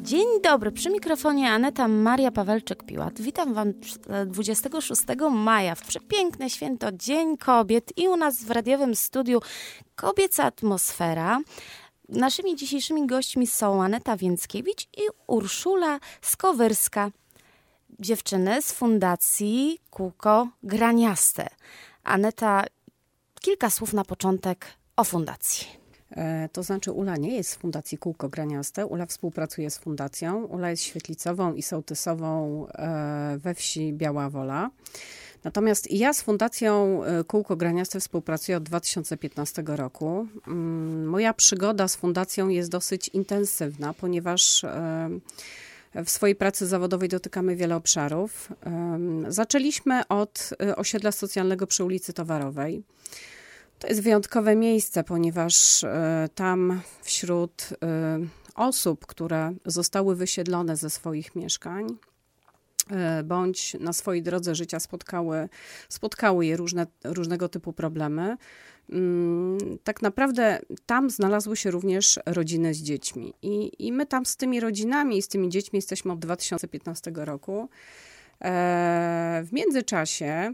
Dzień dobry, przy mikrofonie Aneta Maria Pawelczyk-Piłat. Witam Wam 26 maja w przepiękne święto Dzień Kobiet i u nas w radiowym studiu Kobieca Atmosfera. Naszymi dzisiejszymi gośćmi są Aneta Więckiewicz i Urszula Skowyrska. Dziewczyny z Fundacji Kółko Graniaste. Aneta, kilka słów na początek o fundacji. To znaczy Ula nie jest z Fundacji Kółko Graniaste. Ula współpracuje z fundacją. Ula jest świetlicową i sołtysową we wsi Biała Wola. Natomiast ja z Fundacją Kółko Graniaste współpracuję od 2015 roku. Moja przygoda z fundacją jest dosyć intensywna, ponieważ w swojej pracy zawodowej dotykamy wiele obszarów. Zaczęliśmy od osiedla socjalnego przy ulicy Towarowej. To jest wyjątkowe miejsce, ponieważ tam wśród osób, które zostały wysiedlone ze swoich mieszkań, bądź na swojej drodze życia spotkały je różnego typu problemy, tak naprawdę tam znalazły się również rodziny z dziećmi. I my tam z tymi rodzinami i z tymi dziećmi jesteśmy od 2015 roku. W międzyczasie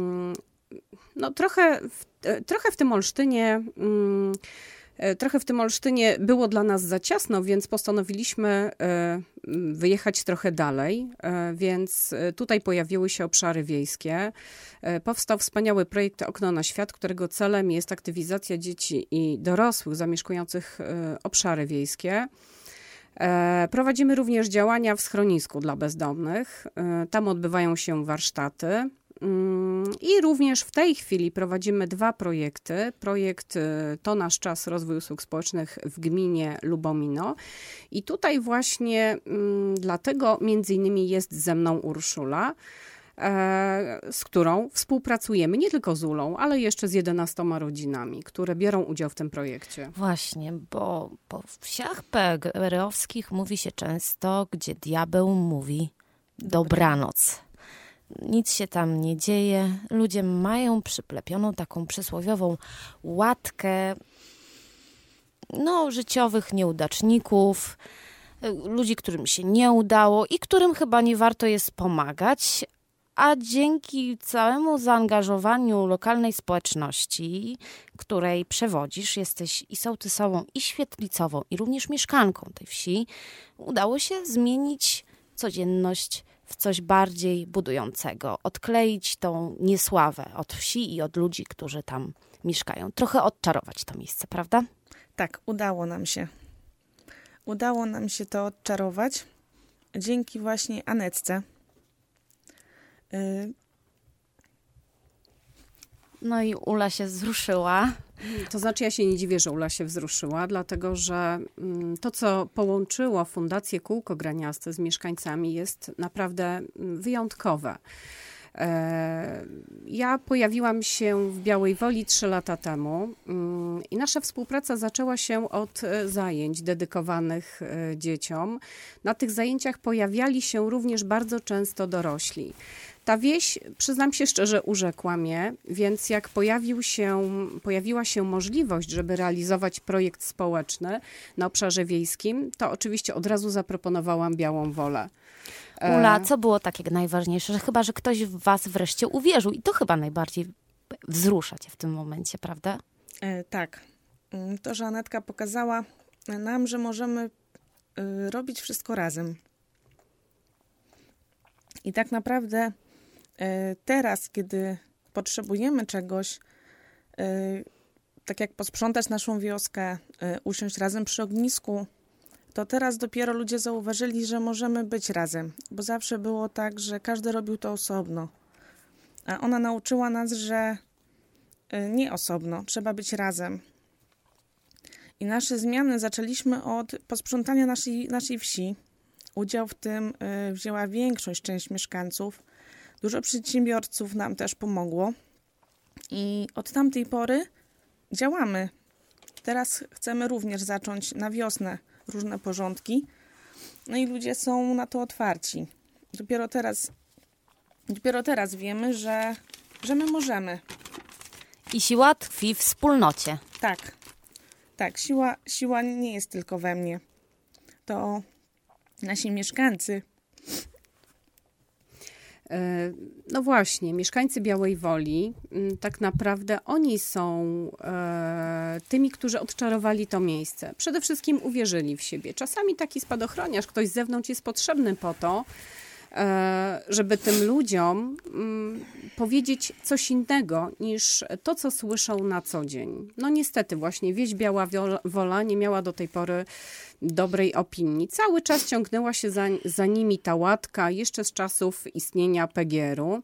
trochę w tym Olsztynie było dla nas za ciasno, więc postanowiliśmy wyjechać trochę dalej, więc tutaj pojawiły się obszary wiejskie. Powstał wspaniały projekt Okno na świat, którego celem jest aktywizacja dzieci i dorosłych zamieszkujących obszary wiejskie. Prowadzimy również działania w schronisku dla bezdomnych. Tam odbywają się warsztaty. I również w tej chwili prowadzimy dwa projekty. Projekt To Nasz Czas, Rozwój Usług Społecznych w gminie Lubomino. I tutaj właśnie dlatego między innymi jest ze mną Urszula, z którą współpracujemy nie tylko z Ulą, ale jeszcze z 11 rodzinami, które biorą udział w tym projekcie. Właśnie, bo po wsiach PRL-owskich mówi się często, gdzie diabeł mówi dobranoc. Nic się tam nie dzieje. Ludzie mają przyplepioną taką przysłowiową łatkę życiowych nieudaczników, ludzi, którym się nie udało i którym chyba nie warto jest pomagać, a dzięki całemu zaangażowaniu lokalnej społeczności, której przewodzisz, jesteś i sołtysową, i świetlicową, i również mieszkanką tej wsi, udało się zmienić codzienność w coś bardziej budującego, odkleić tą niesławę od wsi i od ludzi, którzy tam mieszkają. Trochę odczarować to miejsce, prawda? Tak, udało nam się. Udało nam się to odczarować dzięki właśnie Anetce. No i Ula się wzruszyła. To znaczy ja się nie dziwię, że Ula się wzruszyła, dlatego że to, co połączyło Fundację Kółko Graniaste z mieszkańcami jest naprawdę wyjątkowe. Ja pojawiłam się w Białej Woli 3 lata temu i nasza współpraca zaczęła się od zajęć dedykowanych dzieciom. Na tych zajęciach pojawiali się również bardzo często dorośli. Ta wieś, przyznam się szczerze, urzekła mnie, więc jak pojawiła się możliwość, żeby realizować projekt społeczny na obszarze wiejskim, to oczywiście od razu zaproponowałam Białą Wolę. Ula, co było takiego najważniejsze? Chyba, że ktoś w was wreszcie uwierzył i to chyba najbardziej wzrusza cię w tym momencie, prawda? Tak. To, że Anetka pokazała nam, że możemy robić wszystko razem. I tak naprawdę teraz, kiedy potrzebujemy czegoś, tak jak posprzątać naszą wioskę, usiąść razem przy ognisku, to teraz dopiero ludzie zauważyli, że możemy być razem. Bo zawsze było tak, że każdy robił to osobno. A ona nauczyła nas, że nie osobno, trzeba być razem. I nasze zmiany zaczęliśmy od posprzątania naszej wsi. Udział w tym wzięła część mieszkańców. Dużo przedsiębiorców nam też pomogło. I od tamtej pory działamy. Teraz chcemy również zacząć na wiosnę różne porządki. No i ludzie są na to otwarci. Dopiero teraz wiemy, że my możemy. I siła tkwi w wspólnocie. Tak, siła nie jest tylko we mnie. To nasi mieszkańcy. No właśnie, mieszkańcy Białej Woli, tak naprawdę oni są tymi, którzy odczarowali to miejsce. Przede wszystkim uwierzyli w siebie. Czasami taki spadochroniarz, ktoś z zewnątrz jest potrzebny po to, żeby tym ludziom powiedzieć coś innego niż to, co słyszą na co dzień. No niestety właśnie wieś Biała Wola nie miała do tej pory dobrej opinii. Cały czas ciągnęła się za nimi ta łatka jeszcze z czasów istnienia PGR-u.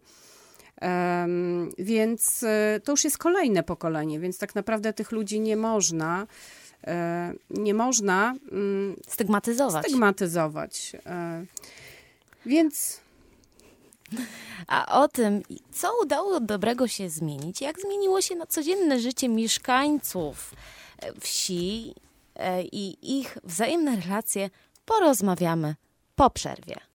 Więc to już jest kolejne pokolenie, więc tak naprawdę tych ludzi nie można stygmatyzować. Więc... A o tym, co udało dobrego się zmienić, jak zmieniło się codzienne życie mieszkańców wsi i ich wzajemne relacje, porozmawiamy po przerwie.